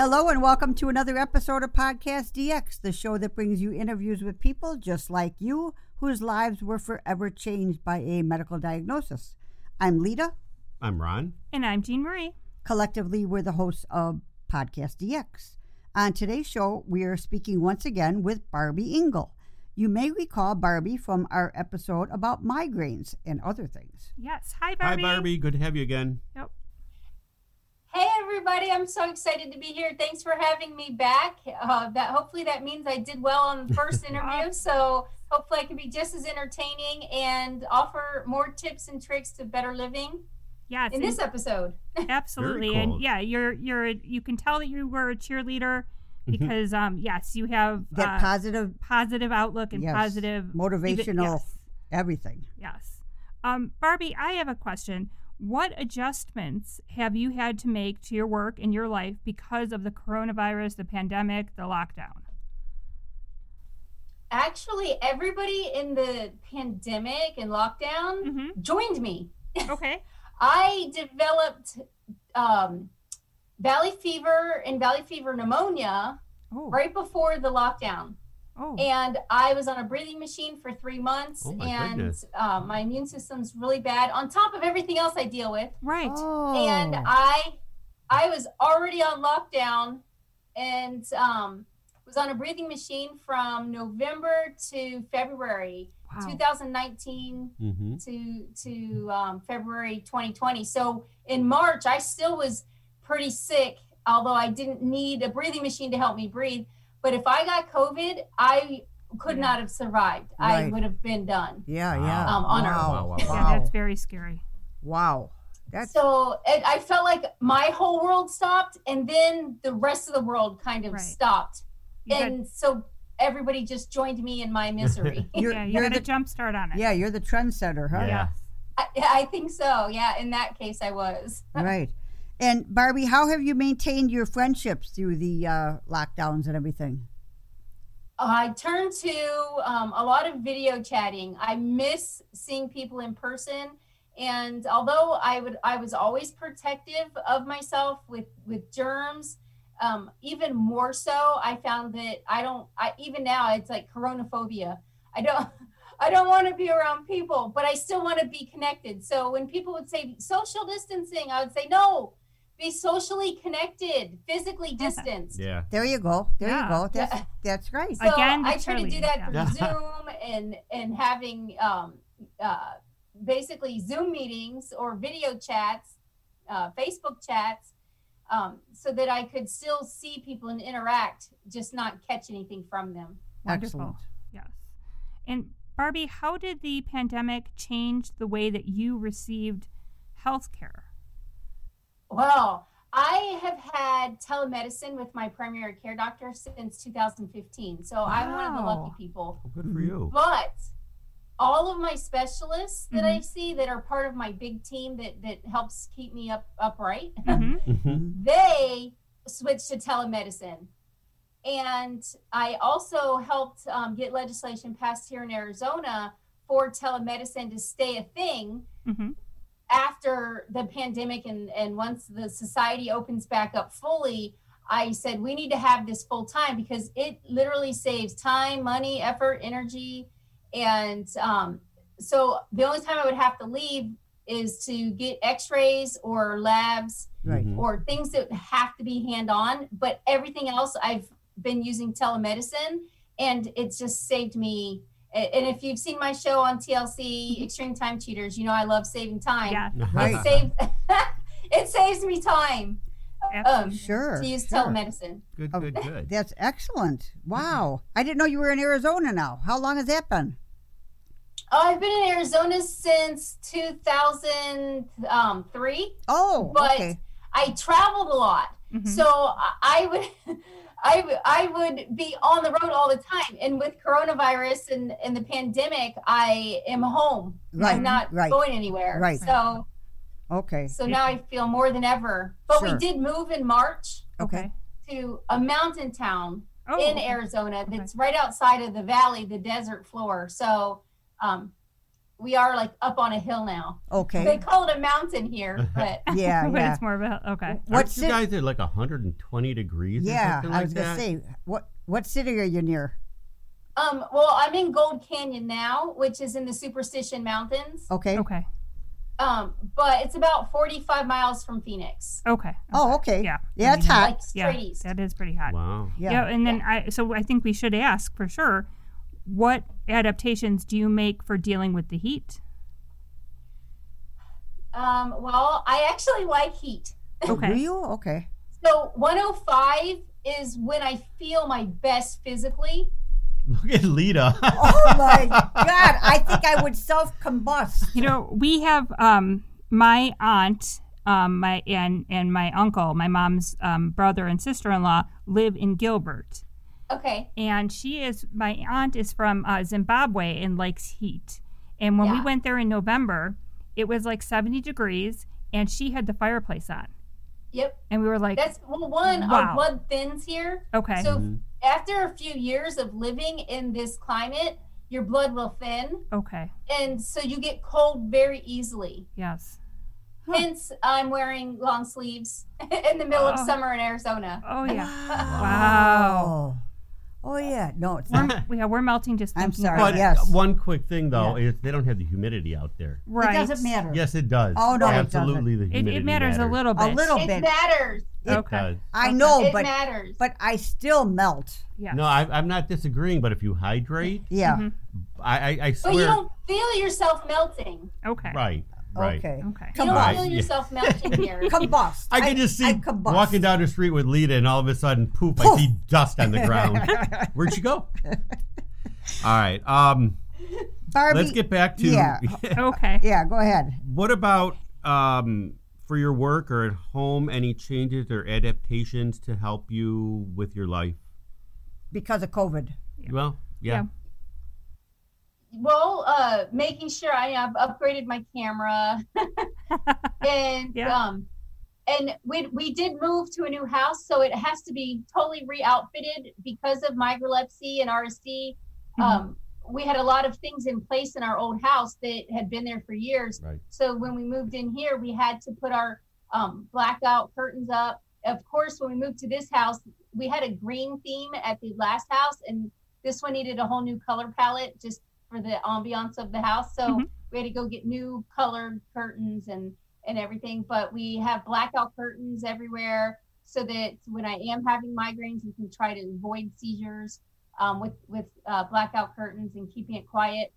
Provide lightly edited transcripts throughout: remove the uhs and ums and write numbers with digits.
Hello and welcome to another episode of Podcast DX, the show that brings you interviews with people just like you whose lives were forever changed by a medical diagnosis. I'm Lita. I'm Ron. And I'm Jean Marie. Collectively, we're the hosts of Podcast DX. On today's show, we are speaking once again with Barbie Engel. You may recall Barbie from our episode about migraines and other things. Yes. Hi, Barbie. Hi, Barbie. Good to have you again. Yep. Hey, everybody. I'm so excited to be here. Thanks for having me back. Hopefully that means I did well on the first interview. So hopefully I can be just as entertaining and offer more tips and tricks to better living in this episode. Absolutely. Very cool. And yeah, you can tell that you were a cheerleader because yes, you have That positive outlook and yes, positive motivational everything. Yes. Barbie, I have a question. What adjustments have you had to make to your work and your life because of the coronavirus, the pandemic, the lockdown? Actually, everybody in the pandemic and lockdown joined me. Okay. I developed valley fever and valley fever pneumonia right before the lockdown. Oh. And I was on a breathing machine for 3 months, and my immune system's really bad on top of everything else I deal with. Right. Oh. And I was already on lockdown and was on a breathing machine from November to February 2019 to February 2020. So in March, I still was pretty sick, although I didn't need a breathing machine to help me breathe. But if I got COVID, I could not have survived. Right. I would have been done. Yeah. On Earth. Wow. Yeah, that's very scary. Wow. So I felt like my whole world stopped, and then the rest of the world kind of stopped. So everybody just joined me in my misery. You got a jump start on it. Yeah, you're the trendsetter, huh? Yeah. I think so. Yeah, in that case, I was. Right. And Barbie, how have you maintained your friendships through the lockdowns and everything? I turned to a lot of video chatting. I miss seeing people in person. And although I was always protective of myself with germs, even more so, I found that even now it's like coronaphobia. I don't want to be around people, but I still want to be connected. So when people would say social distancing, I would say, no, be socially connected, physically distanced. Yeah. There you go. There you go. That's right. So Again, I try to do that through Yeah. Zoom and having basically Zoom meetings or video chats, Facebook chats, so that I could still see people and interact, just not catch anything from them. Wonderful. Excellent. Yes. And Barbie, how did the pandemic change the way that you received health care? Well, I have had telemedicine with my primary care doctor since 2015. So I'm one of the lucky people. Well, good for you. But all of my specialists that I see that are part of my big team that helps keep me upright, they switched to telemedicine. And I also helped get legislation passed here in Arizona for telemedicine to stay a thing after the pandemic. And once the society opens back up fully, I said, we need to have this full time because it literally saves time, money, effort, energy. And so the only time I would have to leave is to get x-rays or labs or things that have to be hand-on. But everything else, I've been using telemedicine, and it's just saved me. And if you've seen my show on TLC, Extreme Time Cheaters, you know I love saving time. Yeah. Right. It saves me time Sure. to use telemedicine. Good. That's excellent. Wow. I didn't know you were in Arizona now. How long has that been? I've been in Arizona since 2003. Oh, but okay. I traveled a lot. So I would be on the road all the time. And with coronavirus and the pandemic, I am home. Right, I'm not going anywhere. Right. So Okay. So now I feel more than ever. But Sure. we did move in March Okay. to a mountain town Oh, in Arizona that's right outside of the valley, the desert floor. So we are like up on a hill now. Okay. They call it a mountain here, but Yeah, But yeah. it's more of a, okay. Aren't you guys at like 120 degrees or Yeah, something I like was gonna that? say, what city are you near? well, I'm in Gold Canyon now, which is in the Superstition Mountains. Okay. Okay. But it's about 45 miles from Phoenix. Okay. Oh, okay. Yeah. Yeah, it's hot. Like Yeah, straight east. that is pretty hot. Wow. Yeah, and then so I think we should ask for sure, what adaptations do you make for dealing with the heat? Well, I actually like heat. Okay. Do you? Okay. So 105 is when I feel my best physically. Look at Lita. Oh my God! I think I would self-combust. You know, we have my aunt, and my uncle, my mom's brother and sister-in-law live in Gilbert, Okay. and my aunt is from Zimbabwe and likes heat. And when we Yeah. went there in November, it was like 70 degrees, and she had the fireplace on, Yep. and we were like, That's one. Wow. Our blood thins here. okay, So after a few years of living in this climate, your blood will thin, okay, and so you get cold very easily. yes, Hence, I'm wearing long sleeves in the middle of Oh. summer in Arizona. oh yeah, Wow. Oh yeah. No, it's not. we're melting just I'm thinking sorry. about But it. Yes. one quick thing though is they don't have the humidity out there. Right. It doesn't matter. Yes, it does. Oh, no, it absolutely. The humidity It matters a little bit. A little It bit. matters. It Okay. does. I know, It but matters. I still melt. Yes. No, I'm not disagreeing, but if you hydrate, Yeah. Mhm. I But you swear. don't feel yourself melting. Okay. Right. Okay. Okay. You don't Combust. feel yourself melting here. Combust. I can just see combust. walking down the street with Lita, and all of a sudden, poof! I Poof. see dust on the ground. Where'd she go? All right. Barbie. Let's get back to Yeah. Okay. Yeah. Go ahead. what about for your work or at home? Any changes or adaptations to help you with your life? Because of COVID. Well, yeah. Well, making sure I have upgraded my camera, and Yeah. And we did move to a new house, so it has to be totally re-outfitted because of microlepsy and RSD. We had a lot of things in place in our old house that had been there for years. Right. So when we moved in here, we had to put our blackout curtains up. Of course, when we moved to this house, we had a green theme at the last house, and this one needed a whole new color palette just for the ambiance of the house. So we had to go get new colored curtains and everything. But we have blackout curtains everywhere so that when I am having migraines, we can try to avoid seizures with blackout curtains and keeping it quiet.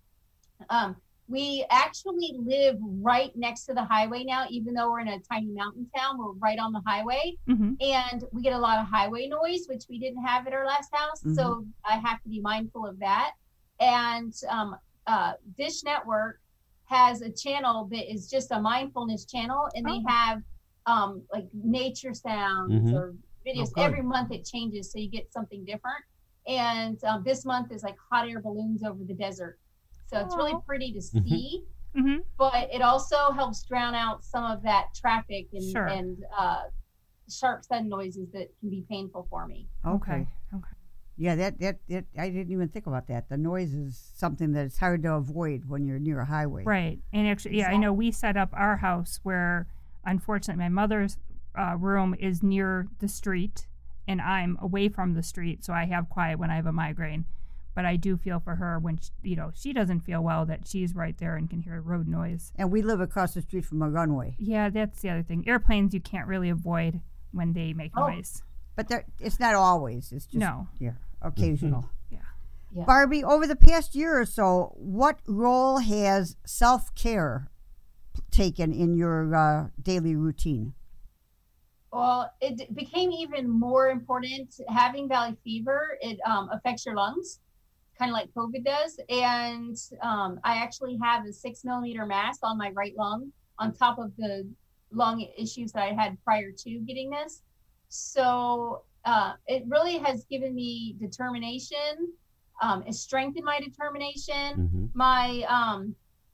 We actually live right next to the highway now, even though we're in a tiny mountain town. We're right on the highway, and we get a lot of highway noise, which we didn't have at our last house. So I have to be mindful of that. And Dish Network has a channel that is just a mindfulness channel, and they have like nature sounds or videos. good. Every month it changes, so you get something different. And this month is like hot air balloons over the desert. So it's really pretty to see, but it also helps drown out some of that traffic and sharp sudden noises that can be painful for me. Okay. Okay. Yeah, that I didn't even think about that. The noise is something that it's hard to avoid when you're near a highway. Right. And actually, yeah, I know we set up our house where, unfortunately, my mother's room is near the street, and I'm away from the street, so I have quiet when I have a migraine. But I do feel for her when she doesn't feel well, that she's right there and can hear road noise. And we live across the street from a runway. Yeah, that's the other thing. Airplanes you can't really avoid when they make noise. But it's not always. It's just occasional. Yeah. Barbie, over the past year or so, what role has self-care taken in your daily routine? Well, it became even more important. Having valley fever, it affects your lungs, kind of like COVID does. And I actually have a 6-millimeter mass on my right lung on top of the lung issues that I had prior to getting this. So it really has given me determination. It strengthened my determination, my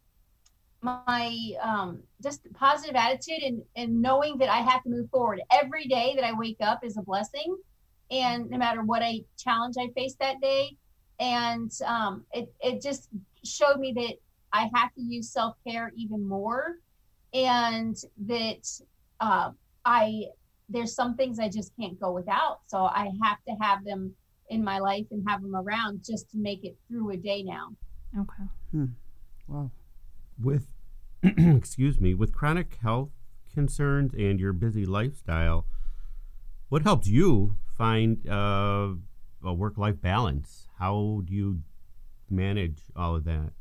just positive attitude, and knowing that I have to move forward. Every day that I wake up is a blessing, and no matter what challenge I face that day. And it just showed me that I have to use self-care even more, and that there's some things I just can't go without. So I have to have them in my life and have them around just to make it through a day now. Okay. Wow. With, excuse me, with chronic health concerns and your busy lifestyle, what helps you find a work-life balance? How do you manage all of that?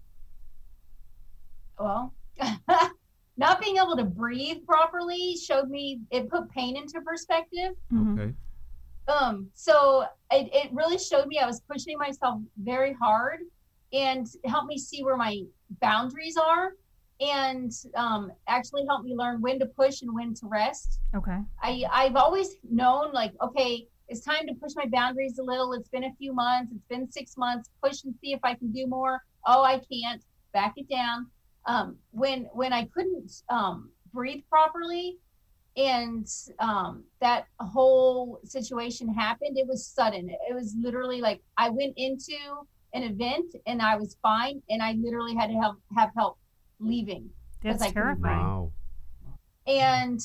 Well, not being able to breathe properly showed me, it put pain into perspective. Mm-hmm. Okay. So it really showed me I was pushing myself very hard, and helped me see where my boundaries are, and actually helped me learn when to push and when to rest. Okay. I've always known, like, okay, it's time to push my boundaries a little. It's been a few months. It's been 6 months. Push and see if I can do more. Oh, I can't. Back it down. When I couldn't breathe properly, and that whole situation happened, it was sudden. It was literally like I went into an event and I was fine, and I literally had to have help leaving. That's I couldn't terrifying. Wow. And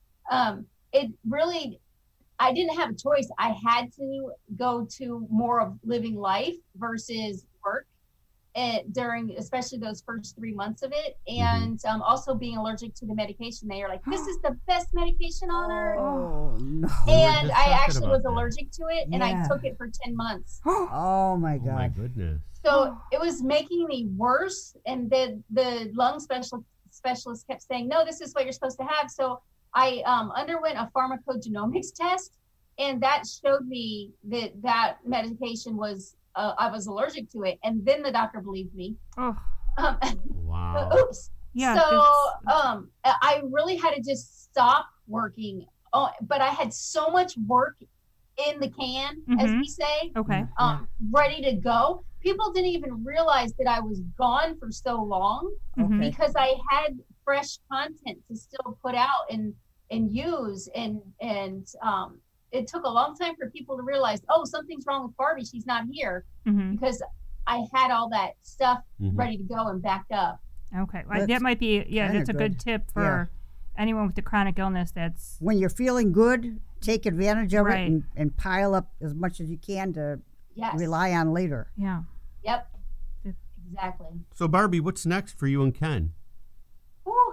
it really, I didn't have a choice. I had to go to more of living life versus work during, especially those first 3 months of it. And also being allergic to the medication. They are like, this is the best medication on earth. Oh, no. And I talking actually about was that. allergic to it, and Yeah. I took it for 10 months. Oh, my Oh my God. goodness. So it was making me worse. And the lung specialist kept saying, no, this is what you're supposed to have. So I underwent a pharmacogenomics test, and that showed me that medication was, I was allergic to it. And then the doctor believed me. Oh, Wow. Oops. yeah. So I really had to just stop working. Oh, but I had so much work in the can, as we say, Okay. ready to go. People didn't even realize that I was gone for so long, Mhm. Okay. because I had fresh content to still put out and use, and it took a long time for people to realize, oh, something's wrong with Barbie. She's not here, Mhm. because I had all that stuff Mhm. ready to go and backed up. Okay. Well, That's that might be, yeah, kinda that's a good tip for anyone with a chronic illness that's, When you're feeling good, take advantage of Right. it and pile up as much as you can to Yes. rely on later. yeah. Yep. Yep. Exactly. So Barbie, what's next for you and Ken? Whew.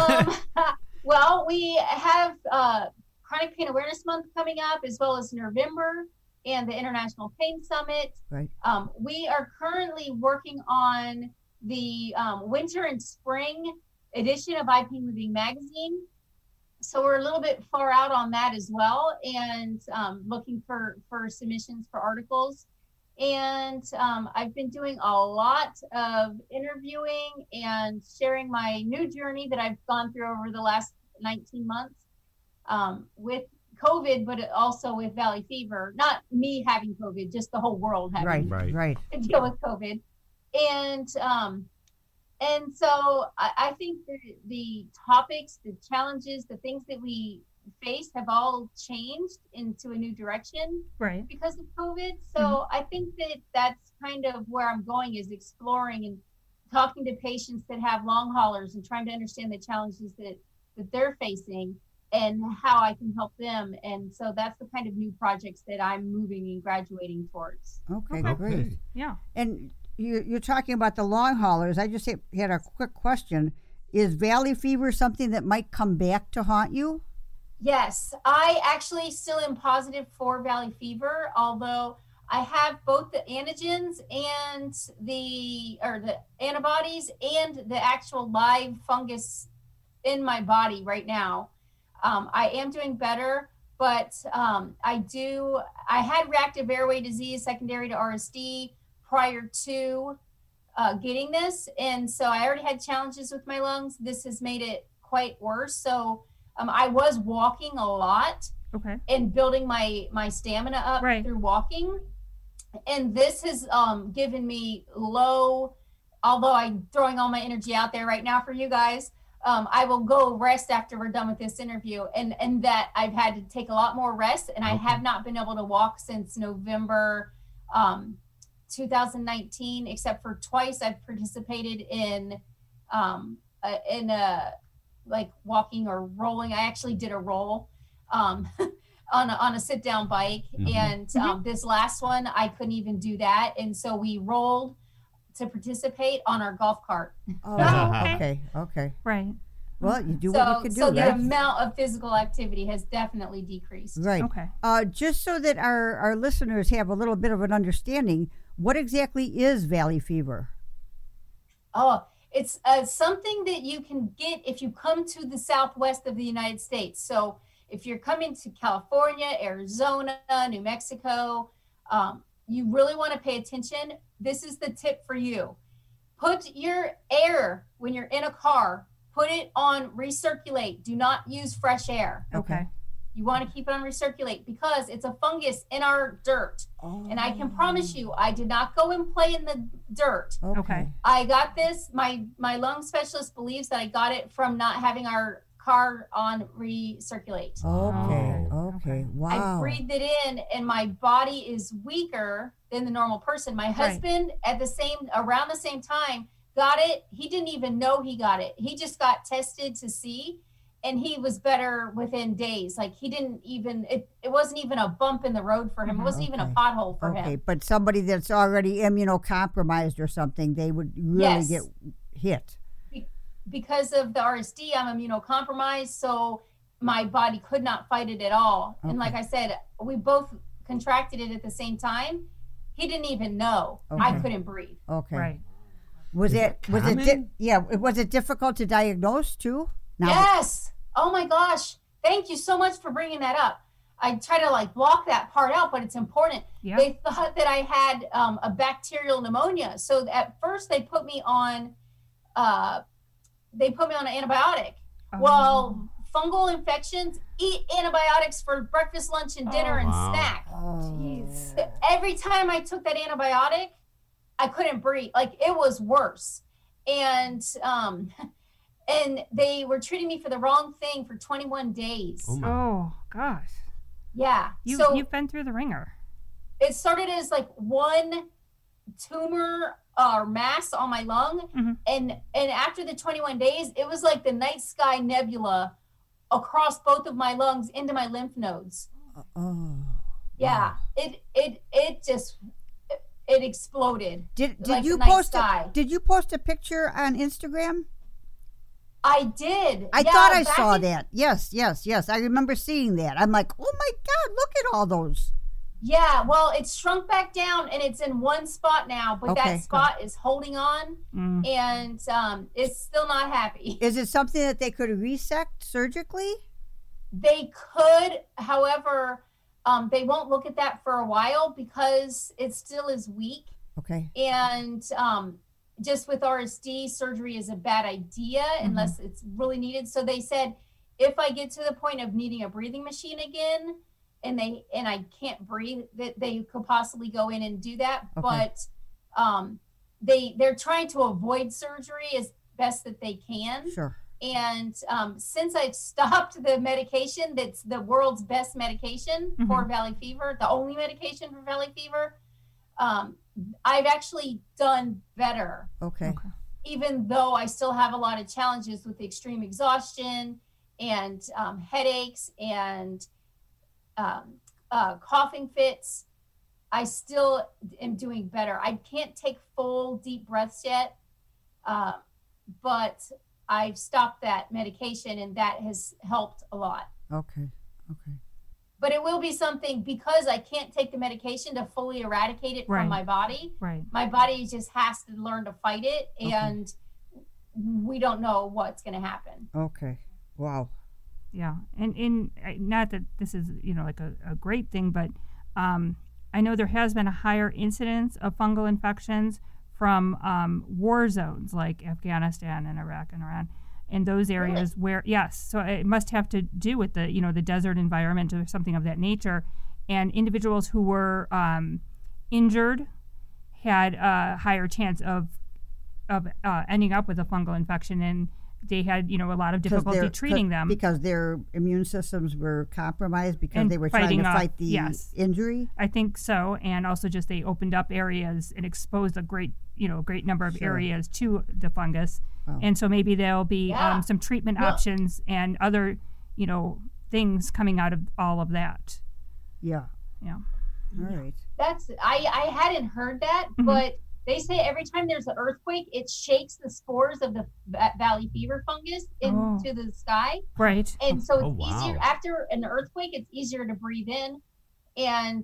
Well, we have Chronic Pain Awareness Month coming up, as well as November and the International Pain Summit. Right. We are currently working on the winter and spring edition of iPain Living magazine. So we're a little bit far out on that as well, and looking for submissions for articles. And I've been doing a lot of interviewing and sharing my new journey that I've gone through over the last 19 months with COVID, but also with Valley Fever. Not me having COVID, just the whole world having Right. to deal with COVID. And so I think the topics, the challenges, the things that we face have all changed into a new direction Right. because of COVID. So I think that's kind of where I'm going, is exploring and talking to patients that have long haulers and trying to understand the challenges that they're facing and how I can help them. And so that's the kind of new projects that I'm moving and graduating towards. Okay, Okay. great. Yeah. And you're talking about the long haulers. I just had a quick question. Is Valley Fever something that might come back to haunt you? Yes, I actually still am positive for Valley Fever, although I have both the antigens and the antibodies and the actual live fungus in my body right now. I am doing better, but I had reactive airway disease secondary to RSD prior to getting this. And so I already had challenges with my lungs. This has made it quite worse. So I was walking a lot Okay. and building my stamina up Right. through walking. And this has given me low, although I'm throwing all my energy out there right now for you guys. I will go rest after we're done with this interview, and that I've had to take a lot more rest, and I have not been able to walk since November 2019, except for twice I've participated in like walking or rolling. I actually did a roll on a sit down bike, and this last one I couldn't even do that, and so we rolled to participate on our golf cart. Oh, okay. Right. Well, you do what you can do. So the amount of physical activity has definitely decreased. Right. Okay. Just so that our listeners have a little bit of an understanding, what exactly is valley fever? Oh, it's something that you can get if you come to the southwest of the United States. So if you're coming to California, Arizona, New Mexico, you really want to pay attention. This is the tip for you. Put your air, when you're in a car, put it on recirculate. Do not use fresh air. Okay. You want to keep it on recirculate because it's a fungus in our dirt. Oh. And I can promise you, I did not go and play in the dirt. Okay. I got this. My lung specialist believes that I got it from not having our car on recirculate. Okay. Wow. I breathed it in, and my body is weaker than the normal person. My husband, around the same time, got it. He didn't even know he got it. He just got tested to see, and he was better within days. Like he didn't even, it wasn't even a bump in the road for him. It wasn't even a pothole for him. Okay, but somebody that's already immunocompromised or something, they would really get hit. Because of the RSD, I'm immunocompromised, so my body could not fight it at all. Okay. And like I said, we both contracted it at the same time. He didn't even know. Okay. I couldn't breathe. Okay. Right. Was it difficult to diagnose too? Yes. Oh my gosh. Thank you so much for bringing that up. I try to block that part out, but it's important. Yeah. They thought that I had a bacterial pneumonia. So at first they put me on an antibiotic. Oh. Well, fungal infections, eat antibiotics for breakfast, lunch, and dinner and snack. Oh. So every time I took that antibiotic, I couldn't breathe. It was worse. And they were treating me for the wrong thing for 21 days. Oh gosh. Yeah. You've been through the ringer. It started as one tumor or mass on my lung. And after the 21 days, it was like the night sky nebula across both of my lungs into my lymph nodes. Oh. Yeah. Wow. It exploded. Did you post a picture on Instagram? I did. I thought I saw that. Yes. I remember seeing that. I'm like, oh my God, look at all those. Yeah, well, it's shrunk back down and it's in one spot now, but that spot is holding on and it's still not happy. Is it something that they could resect surgically? They could, however, they won't look at that for a while because it still is weak. Okay. And just with RSD, surgery is a bad idea unless it's really needed. So they said, if I get to the point of needing a breathing machine again, and I can't breathe, that they could possibly go in and do that. Okay. But they're trying to avoid surgery as best that they can. Sure. And since I've stopped the medication, that's the world's best medication for valley fever, the only medication for valley fever, I've actually done better. Okay. Even though I still have a lot of challenges with extreme exhaustion and headaches and coughing fits, I still am doing better. I can't take full deep breaths yet, but I've stopped that medication and that has helped a lot. Okay. But it will be something, because I can't take the medication to fully eradicate it from my body. Right. My body just has to learn to fight it, and we don't know what's going to happen. Okay. Wow. Yeah, and not that this is a great thing, but I know there has been a higher incidence of fungal infections from war zones like Afghanistan and Iraq and Iran, in those areas where so it must have to do with the the desert environment or something of that nature, and individuals who were injured had a higher chance of ending up with a fungal infection. And they had, a lot of difficulty treating them. Because their immune systems were compromised because And they were trying to fighting fight off- the yes. injury? I think so, and also just they opened up areas and exposed a great number of Sure. areas to the fungus, Oh. and so maybe there'll be Yeah. some treatment Well- options and other, things coming out of all of that. Yeah. Yeah. All right. I hadn't heard that, Mhm. but they say every time there's an earthquake, it shakes the spores of the valley fever fungus into the sky, Right. and so it's Oh, wow. easier after an earthquake. It's easier to breathe in, and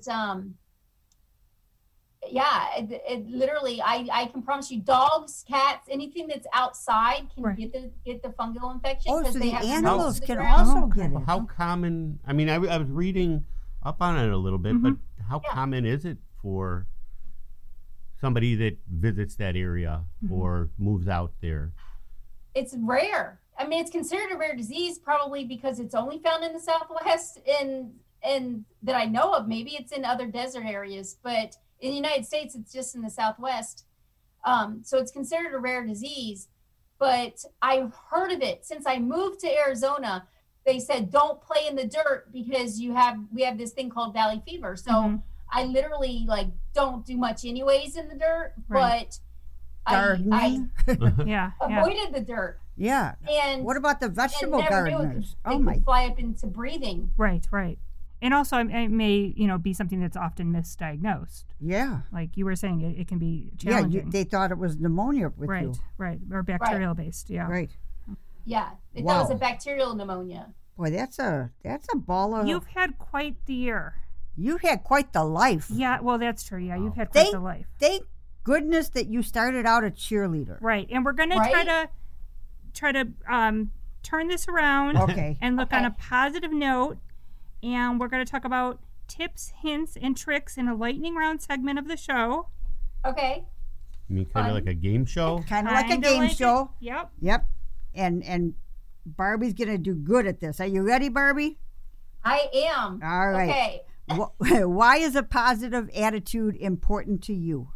it literally, I can promise you, dogs, cats, anything that's outside can Right. get the fungal infection. Oh, 'cause so they the have animals roots to the can ground. also Oh, get okay. it. How common? I mean, I was reading up on it a little bit, but how Yeah. common is it for somebody that visits that area or moves out there? It's rare. I mean, it's considered a rare disease probably because it's only found in the Southwest and that I know of. Maybe it's in other desert areas, but in the United States, it's just in the Southwest. So it's considered a rare disease, but I've heard of it since I moved to Arizona. They said, don't play in the dirt because we have this thing called valley fever. So Mhm. I literally don't do much anyways in the dirt, Right. but I Gardening? Yeah. avoided the dirt. Yeah. And What about the and vegetable never knew gardeners? it Oh could my. fly up into breathing. Right. And also, it may, be something that's often misdiagnosed. Yeah. Like you were saying, it can be Yeah. challenging. They thought it was pneumonia with right. you. Right. Or bacterial based. Yeah. Right. Yeah, that was Wow. a bacterial pneumonia. Boy, that's a ball of. You've had quite the year. You've had quite the life. Yeah. Well, that's true. Yeah. You've had quite Thank- the life. Thank goodness that you started out a cheerleader. Right. And we're going to Right? try to turn this around Okay. and look on Okay. a positive note. And we're going to talk about tips, hints, and tricks in a lightning round segment of the show. Okay. I mean, kind of like a game show. Kind of like a Kinda game like it. show. Yep. Yep. And Barbie's gonna do good at this. Are you ready, Barbie? I am. All right. Okay. Why is a positive attitude important to you?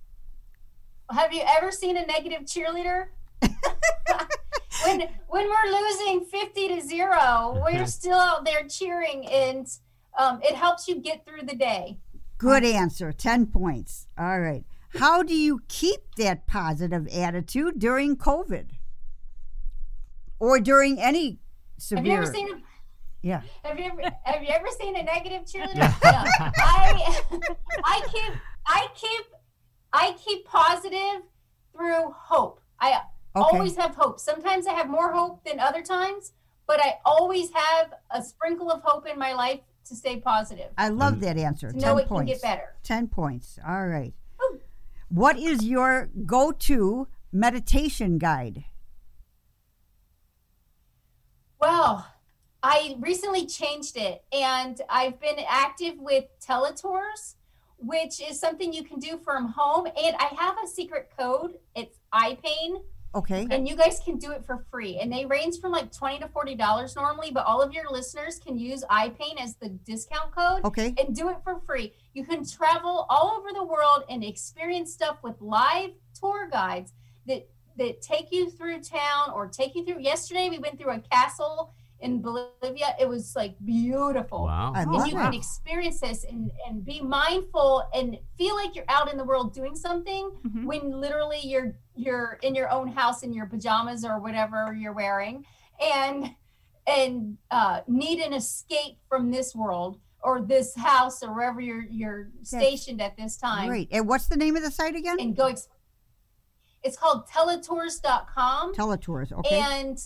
Have you ever seen a negative cheerleader? when we're losing 50-0, we're still out there cheering, and it helps you get through the day. Good answer. 10 points. All right. How do you keep that positive attitude during COVID? Or during any severe? Have you ever seen a Yeah. Have you ever seen a negative cheerleader? Yeah. No. I keep positive through hope. I always have hope. Sometimes I have more hope than other times, but I always have a sprinkle of hope in my life to stay positive. I love that answer. To 10 know it points. can get better. 10 points. All right. Ooh. What is your go-to meditation guide? Well, I recently changed it, and I've been active with teletours, which is something you can do from home. And I have a secret code. It's iPain, Okay. and you guys can do it for free. And they range from like $20 to $40 normally, but all of your listeners can use iPain as the discount code Okay. and do it for free. You can travel all over the world and experience stuff with live tour guides that take you through town or take you through. Yesterday, we went through a castle in Bolivia. It was like beautiful. Wow. I And love you it. can experience this and be mindful and feel like you're out in the world doing something Mhm. when literally you're in your own house in your pajamas or whatever you're wearing and need an escape from this world or this house or wherever you're stationed at this time. Great. And what's the name of the site again? And go. It's called teletours.com. Teletours. Okay. And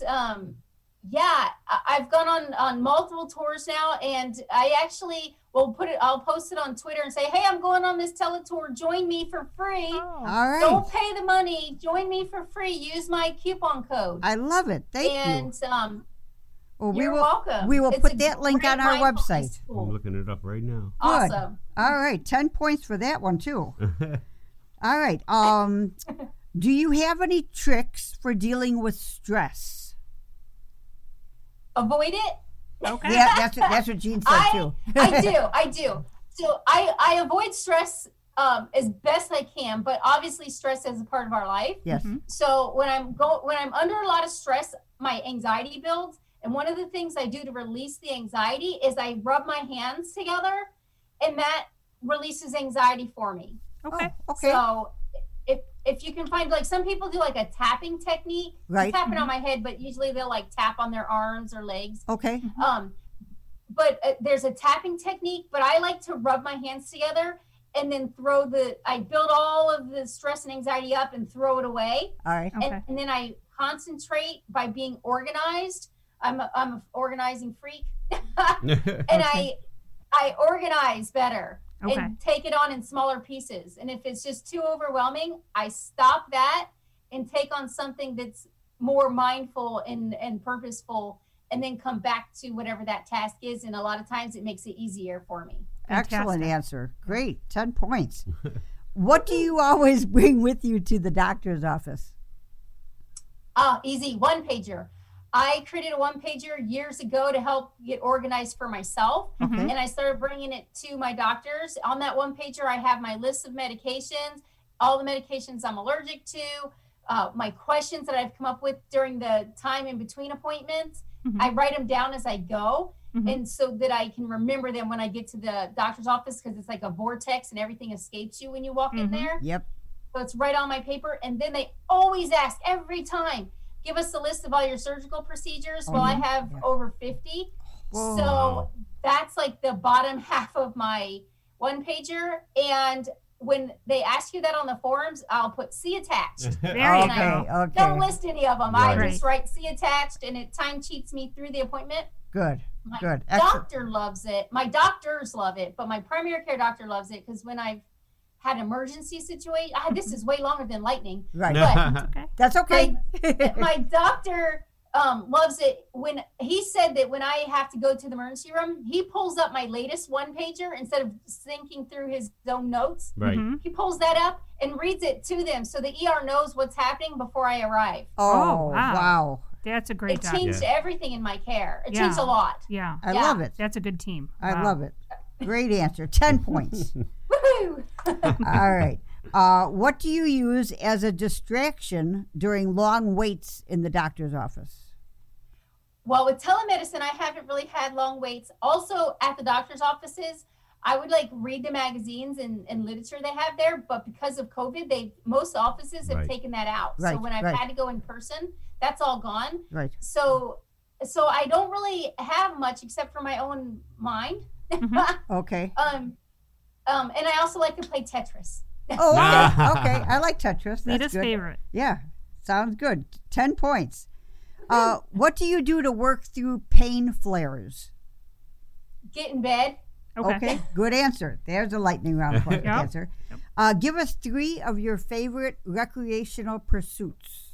I've gone on multiple tours now, and I actually I'll post it on Twitter and say, hey, I'm going on this teletour. Join me for free. Oh. All right. Don't pay the money. Join me for free. Use my coupon code. I love it. Thank you. And Well, you're welcome. we will It's put a that link great on our mindfulness website. I'm tool. looking it up right now. Awesome. All right. 10 points for that one, too. All right. Do you have any tricks for dealing with stress? Avoid it. Okay. Yeah, that's what Jean said, too. I do. So I avoid stress as best I can, but obviously stress is a part of our life. Yes. So when I'm under a lot of stress, my anxiety builds. And one of the things I do to release the anxiety is I rub my hands together, and that releases anxiety for me. Okay. Oh, okay. So if you can find, like, some people do like a tapping technique, Right. tapping on my head, but usually they'll like tap on their arms or legs. Okay. But there's a tapping technique, but I like to rub my hands together and then I build all of the stress and anxiety up and throw it away. All right. Okay. And then I concentrate by being organized. I'm a organizing freak. And I organize better Okay. and take it on in smaller pieces. And if it's just too overwhelming, I stop that and take on something that's more mindful and purposeful, and then come back to whatever that task is. And a lot of times it makes it easier for me. Excellent Fantastic. answer. Great. 10 points. What do you always bring with you to the doctor's office? Easy. One pager. I created a one pager years ago to help get organized for myself. Okay. And I started bringing it to my doctors. On that one pager, I have my list of medications, all the medications I'm allergic to, my questions that I've come up with during the time in between appointments. Mhm. I write them down as I go. Mhm. And so that I can remember them when I get to the doctor's office, because it's like a vortex and everything escapes you when you walk in Mhm. there. Yep. So it's right on my paper. And then they always ask every time, give us a list of all your surgical procedures. Well, I have over 50. Whoa. So that's like the bottom half of my one pager. And when they ask you that on the forms, I'll put see attached. There you Okay. go. Okay. Don't list any of them. I Right. just write see attached, and it time cheats me through the appointment. Good. My Good. Excellent. doctor loves it. My doctors love it, but my primary care doctor loves it, because when I've had emergency situation, this is way longer than lightning. Right. But Okay. That's okay. my doctor loves it. When he said that when I have to go to the emergency room, he pulls up my latest one pager instead of thinking through his own notes. Right. Mhm. He pulls that up and reads it to them, so the ER knows what's happening before I arrive. Oh, wow. wow. That's a great It job. changed everything in my care. It changed Yeah. a lot. Yeah. I Yeah. love it. That's a good team. I Wow. love it. Great answer. 10 points. Woohoo! All right. What do you use as a distraction during long waits in the doctor's office? Well, with telemedicine, I haven't really had long waits. Also, at the doctor's offices, I would like read the magazines and literature they have there, but because of COVID, most offices have Right. taken that out. Right, So when I've right. had to go in person, that's all gone. Right. So I don't really have much except for my own mind. Okay. And I also like to play Tetris. Oh, okay. Okay. I like Tetris. That's Nita's good. favorite. Yeah. Sounds good. 10 points. What do you do to work through pain flares? Get in bed. Okay. Good answer. There's a lightning round Yep. answer. Give us 3 of your favorite recreational pursuits.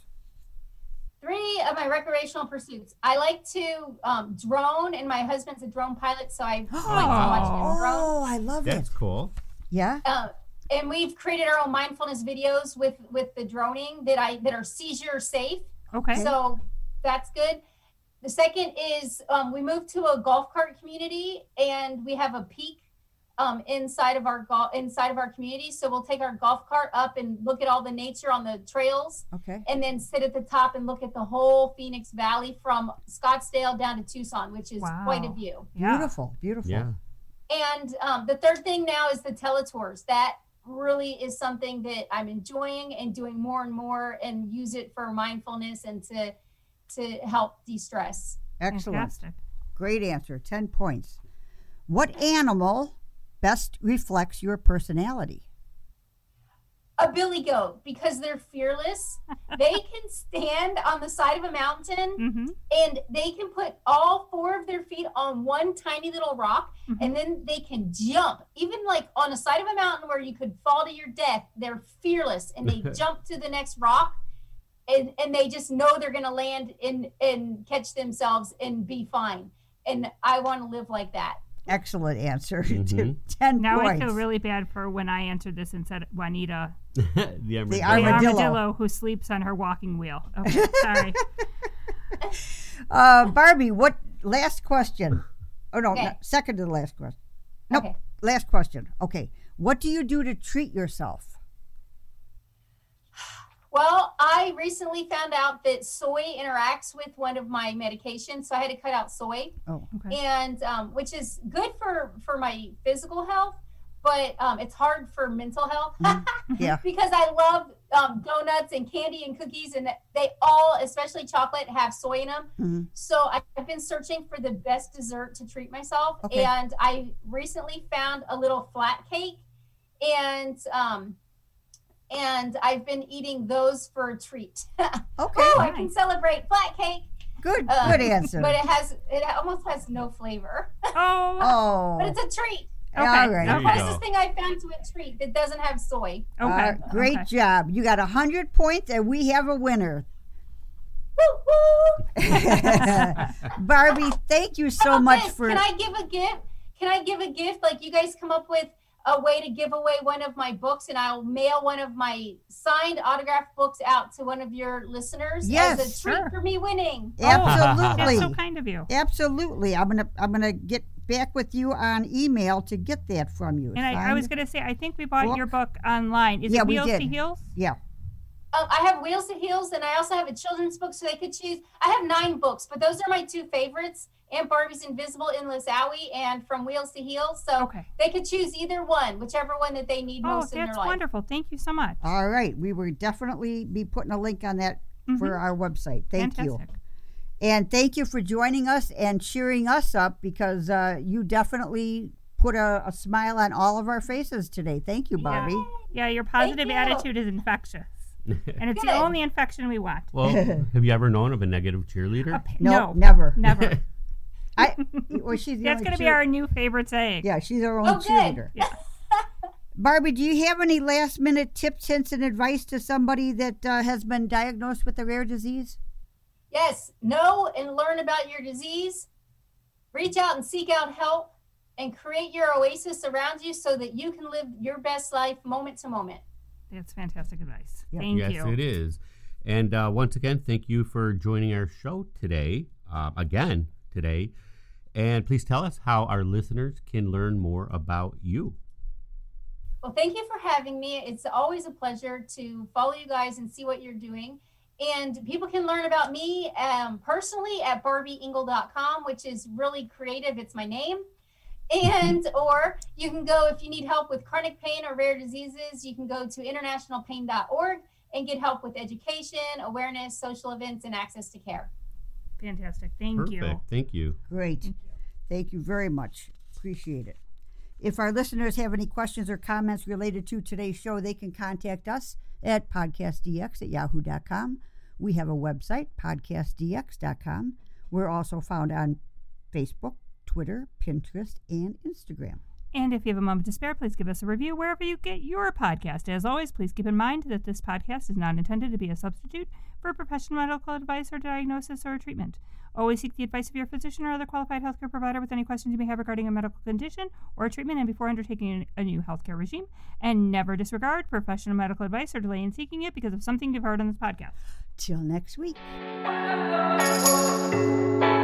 3 of my recreational pursuits. I like to drone, and my husband's a drone pilot, so I like to watch him drone. Oh, I love That's it. cool. Yeah. And we've created our own mindfulness videos with the droning that are seizure safe. Okay. So that's good. The second is we moved to a golf cart community, and we have a peak inside of our community. So we'll take our golf cart up and look at all the nature on the trails, Okay. and then sit at the top and look at the whole Phoenix Valley from Scottsdale down to Tucson, which is quite a Wow. view. Yeah. Beautiful. Beautiful. Yeah. And the third thing now is the teletours. That really is something that I'm enjoying and doing more and more, and use it for mindfulness and to help de-stress. Excellent. Fantastic. Great answer. 10 points. What animal best reflects your personality? A billy goat, because they're fearless. They can stand on the side of a mountain, Mm-hmm. and they can put all 4 of their feet on one tiny little rock, and then they can jump. Even like on the side of a mountain where you could fall to your death, they're fearless, and they jump to the next rock, and they just know they're going to land and catch themselves and be fine. And I want to live like that. Excellent answer. Mhm. 10 Now points. I feel really bad for when I answered this and said Juanita, The The the Armadillo. armadillo who sleeps on her walking wheel. Okay, sorry. Barbie, what last question? Oh, no, Okay. no, second to the last question. Nope. Okay. Last question. Okay. What do you do to treat yourself? Well, I recently found out that soy interacts with one of my medications, so I had to cut out soy. Oh, Okay. And which is good for my physical health, but it's hard for mental health. yeah. Because I love donuts and candy and cookies, and they all, especially chocolate, have soy in them. Mhm. So I've been searching for the best dessert to treat myself, Okay. and I recently found a little flat cake, and I've been eating those for a treat. Okay. Oh, I can Nice. celebrate flat cake, Good. Good answer. but it almost has no flavor, Oh. but Oh. it's a treat. Okay. All right. The There you closest go. thing I found to a treat that doesn't have soy. Okay. Great Okay. job. You got 100 points, and we have a winner. Woo woo! Barbie, thank you so How about much this? for. Can I give a gift? Can I give a gift? Like you guys come up with a way to give away one of my books, and I'll mail one of my signed autographed books out to one of your listeners Yes, as a treat sure. for me winning. Absolutely. That's so kind of you. Absolutely. I'm gonna get back with you on email to get that from you. And I was Signed? going to say, I think we bought Book? your book online. Is Yeah, it we Wheels did. to Heels? Yeah. I have Wheels to Heels, and I also have a children's book, so they could choose. I have 9 books, but those are my 2 favorites: Aunt Barbie's Invisible Endless Owie and From Wheels to Heels. So Okay. they could choose either one, whichever one that they need Oh, most in their that's life. wonderful. Thank you so much. All right. We will definitely be putting a link on that for our website. Thank you. Fantastic. And thank you for joining us and cheering us up, because you definitely put a smile on all of our faces today. Thank you, Barbie. Yeah, your positive you. attitude is infectious. And it's Good. the only infection we want. Well, have you ever known of a negative cheerleader? No, No, never. never. Well, she's the That's only going to be cheer- our new favorite saying. Yeah, she's our own Oh, good. cheerleader. Yeah. Barbie, do you have any last minute tips, hints, and advice to somebody that has been diagnosed with a rare disease? Yes, know and learn about your disease. Reach out and seek out help, and create your oasis around you so that you can live your best life moment to moment. That's fantastic advice. Yeah. Thank Yes, you. it is. And once again, thank you for joining our show today, today. And please tell us how our listeners can learn more about you. Well, thank you for having me. It's always a pleasure to follow you guys and see what you're doing. And people can learn about me personally at barbieingle.com, which is really creative. It's my name. And or you can go, if you need help with chronic pain or rare diseases, you can go to internationalpain.org and get help with education, awareness, social events, and access to care. Fantastic. Thank Perfect. you. Thank you. Great. Thank you very much. Appreciate it. If our listeners have any questions or comments related to today's show, they can contact us at podcastdx@yahoo.com. We have a website, podcastdx.com. We're also found on Facebook, Twitter, Pinterest, and Instagram. And if you have a moment to spare, please give us a review wherever you get your podcast. As always, please keep in mind that this podcast is not intended to be a substitute for professional medical advice or diagnosis or treatment. Always seek the advice of your physician or other qualified healthcare provider with any questions you may have regarding a medical condition or treatment and before undertaking a new healthcare regime. And never disregard professional medical advice or delay in seeking it because of something you've heard on this podcast. Till next week.